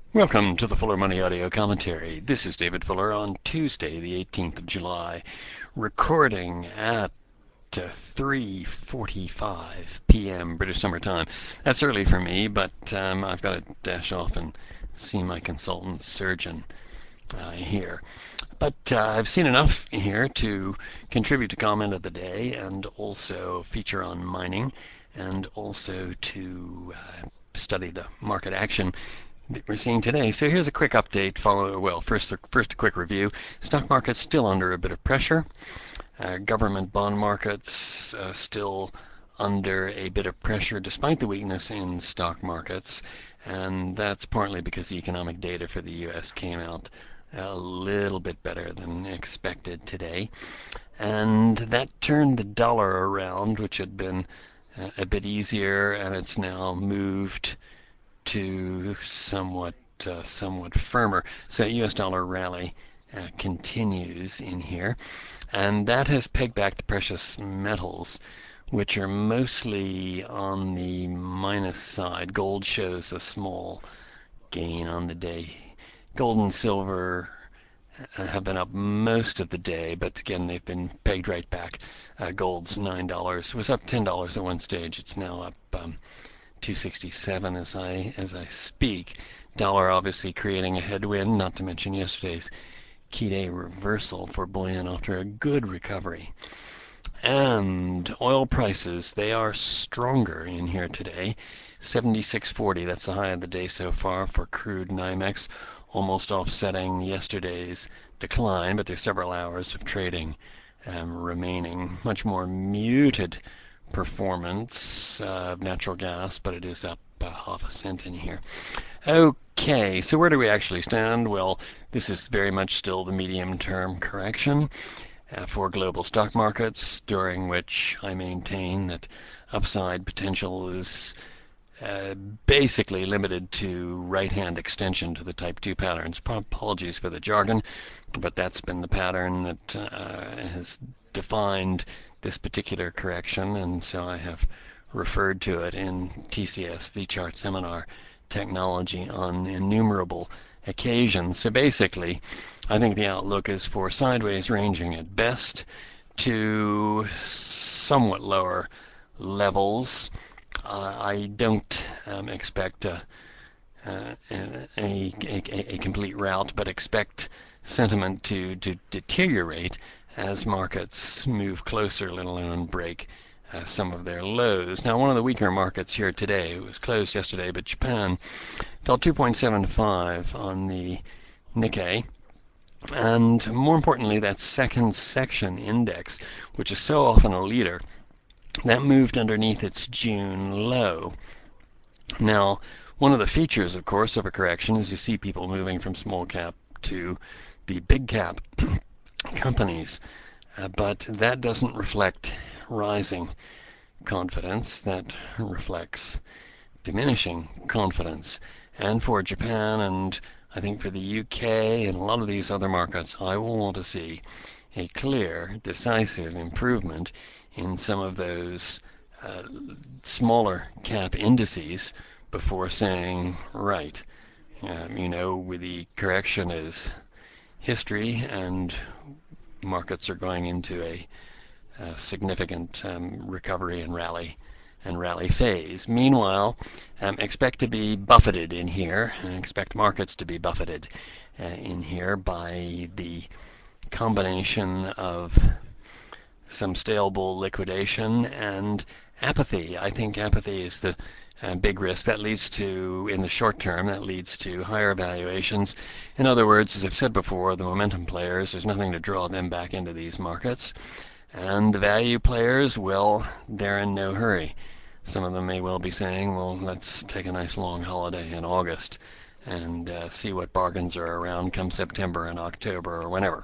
Welcome to the Fuller Money Audio Commentary. This is David Fuller on Tuesday, the 18th of July, recording at 3:45 p.m. British Summer Time. That's early for me, but I've got to dash off and see my consultant surgeon here. But I've seen enough here to contribute to comment of the day and also feature on mining and also to study the market action that we're seeing today. So here's a quick update. First a quick review. Stock market's still under a bit of pressure. Government bond markets still under a bit of pressure despite the weakness in stock markets, and that's partly because the economic data for the U.S. came out a little bit better than expected today, and that turned the dollar around, which had been a bit easier, and it's now moved to somewhat firmer. So U.S. dollar rally continues in here, and that has pegged back the precious metals, which are mostly on the minus side. Gold shows a small gain on the day. Gold and silver have been up most of the day, but again they've been pegged right back. Gold's $9. It was up $10 at one stage. It's now up 267 as I speak. Dollar obviously creating a headwind, not to mention yesterday's key day reversal for bullion after a good recovery. And oil prices, they are stronger in here today. 76.40, that's the high of the day so far for crude NYMEX, almost offsetting yesterday's decline, but there's several hours of trading remaining. Much more muted performance of natural gas, but it is up half a cent in here. Okay, so where do we actually stand? Well, this is very much still the medium-term correction for global stock markets, during which I maintain that upside potential is basically limited to right-hand extension to the type 2 patterns. Apologies for the jargon, but that's been the pattern that has defined this particular correction, and so I have referred to it in TCS, the Chart Seminar Technology, on innumerable occasions. So basically, I think the outlook is for sideways ranging at best to somewhat lower levels. I don't expect a complete rout, but expect sentiment to deteriorate as markets move closer, let alone break some of their lows. Now, one of the weaker markets here today, it was closed yesterday, but Japan fell 2.75 on the Nikkei. And more importantly, that second section index, which is so often a leader, that moved underneath its June low. Now, one of the features, of course, of a correction is you see people moving from small cap to the big cap companies, but that doesn't reflect rising confidence. That reflects diminishing confidence. And for Japan, and I think for the UK and a lot of these other markets, I will want to see a clear, decisive improvement in some of those smaller cap indices before saying, right, with the correction is history and markets are going into a significant recovery and rally phase. Meanwhile, expect to be buffeted in here, and expect markets to be buffeted in here by the combination of some stale bull liquidation and apathy. I think apathy is the big risk. That leads to, in the short term, that leads to higher valuations. In other words, as I've said before, the momentum players, there's nothing to draw them back into these markets. And the value players, well, they're in no hurry. Some of them may well be saying, well, let's take a nice long holiday in August and see what bargains are around come September and October or whenever.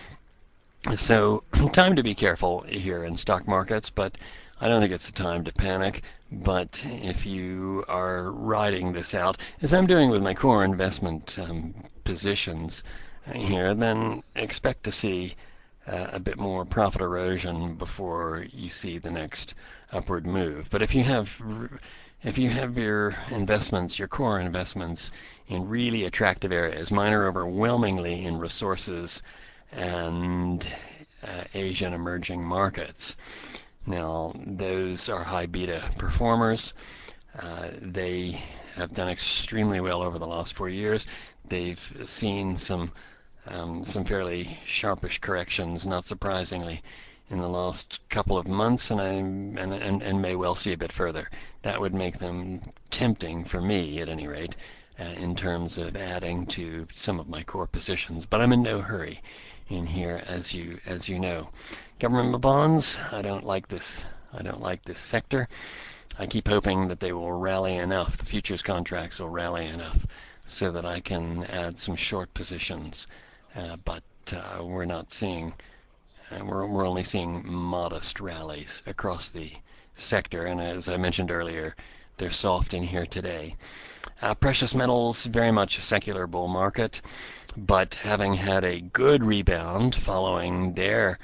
So time to be careful here in stock markets, but I don't think it's the time to panic. But if you are riding this out, as I'm doing with my core investment positions here, then expect to see a bit more profit erosion before you see the next upward move. But if you have if you have your investments, your core investments, in really attractive areas, mine are overwhelmingly in resources and Asian emerging markets. Now, those are high beta performers. They have done extremely well over the last 4 years. They've seen some fairly sharpish corrections, not surprisingly, in the last couple of months, and may well see a bit further. That would make them tempting for me, at any rate, in terms of adding to some of my core positions. But I'm in no hurry in here, as you know. Government bonds, I don't like this. I don't like this sector. I keep hoping that they will rally enough, the futures contracts will rally enough, so that I can add some short positions. But we're not seeing, we're only seeing modest rallies across the sector, and as I mentioned earlier, they're soft in here today. Precious metals, very much a secular bull market, but having had a good rebound following their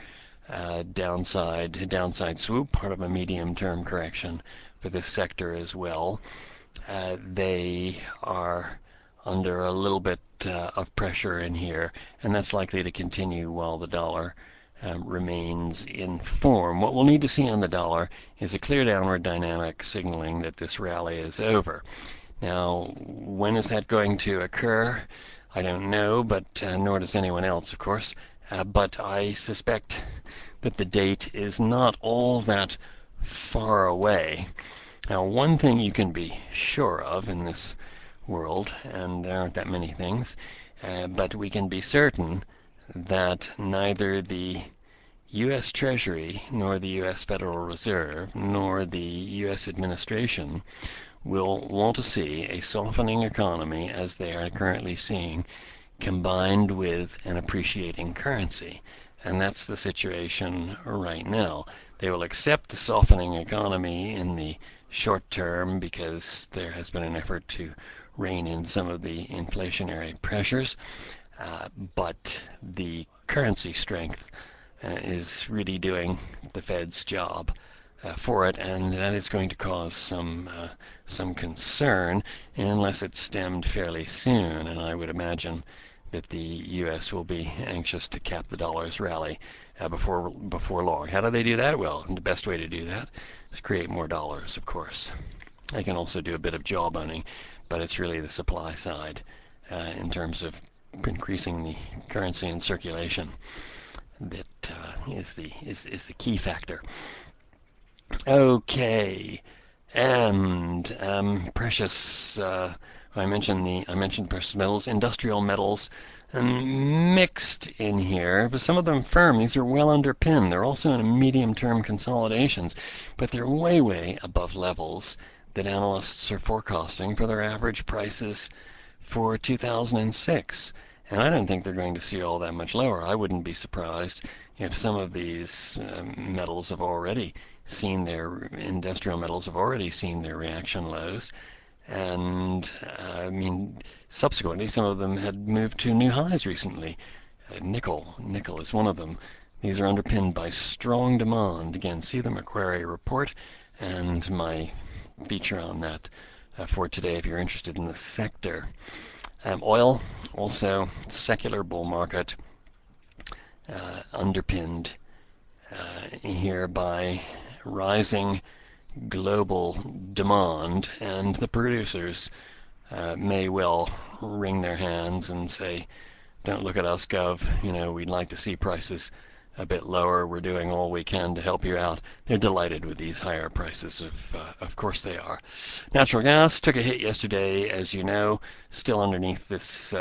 downside swoop, part of a medium-term correction for this sector as well, they are under a little bit of pressure in here, and that's likely to continue while the dollar remains in form. What we'll need to see on the dollar is a clear downward dynamic signaling that this rally is over. Now, when is that going to occur? I don't know, but nor does anyone else, of course. But I suspect that the date is not all that far away. Now, one thing you can be sure of in this world, and there aren't that many things, but we can be certain that neither the U.S. Treasury, nor the U.S. Federal Reserve, nor the U.S. administration will want to see a softening economy as they are currently seeing, combined with an appreciating currency. And that's the situation right now. They will accept the softening economy in the short term because there has been an effort to rein in some of the inflationary pressures, but the currency strength is really doing the Fed's job for it, and that is going to cause some concern unless it's stemmed fairly soon. And I would imagine that the U.S. will be anxious to cap the dollar's rally before long. How do they do that? Well, the best way to do that is create more dollars, of course. They can also do a bit of jawboning, but it's really the supply side in terms of increasing the currency in circulation that is the key factor. Okay, and precious. I mentioned precious metals, industrial metals, and mixed in here, but some of them firm. These are well underpinned. They're also in medium-term consolidations, but they're way above levels that analysts are forecasting for their average prices for 2006. And I don't think they're going to see all that much lower. I wouldn't be surprised if some of these metals have already seen their industrial metals have already seen their reaction lows. And I mean, subsequently, some of them had moved to new highs recently. Nickel is one of them. These are underpinned by strong demand. Again, see the Macquarie report and my feature on that for today if you're interested in the sector. Oil, also secular bull market, underpinned here by rising global demand, and the producers may well wring their hands and say, don't look at us, Gov, we'd like to see prices a bit lower. We're doing all we can to help you out. They're delighted with these higher prices, of course they are. Natural gas took a hit yesterday, as you know, still underneath this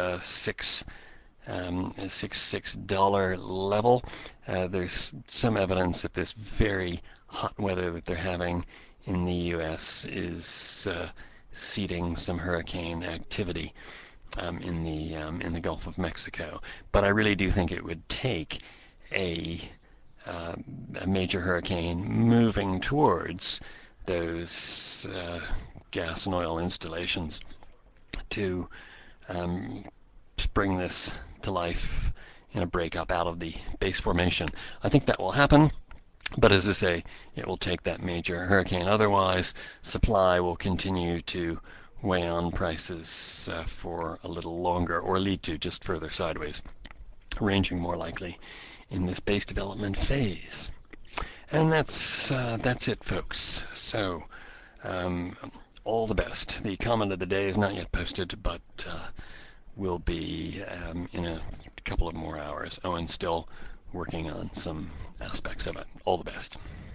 $6 level. There's some evidence that this very hot weather that they're having in the U.S. is seeding some hurricane activity in the Gulf of Mexico. But I really do think it would take a major hurricane moving towards those gas and oil installations to bring this to life in a breakup out of the base formation. I think that will happen. But as I say, it will take that major hurricane. Otherwise, supply will continue to weigh on prices for a little longer, or lead to just further sideways, ranging more likely in this base development phase. And that's it, folks. So all the best. The comment of the day is not yet posted, but will be in a couple of more hours. Owen's still working on some aspects of it. All the best.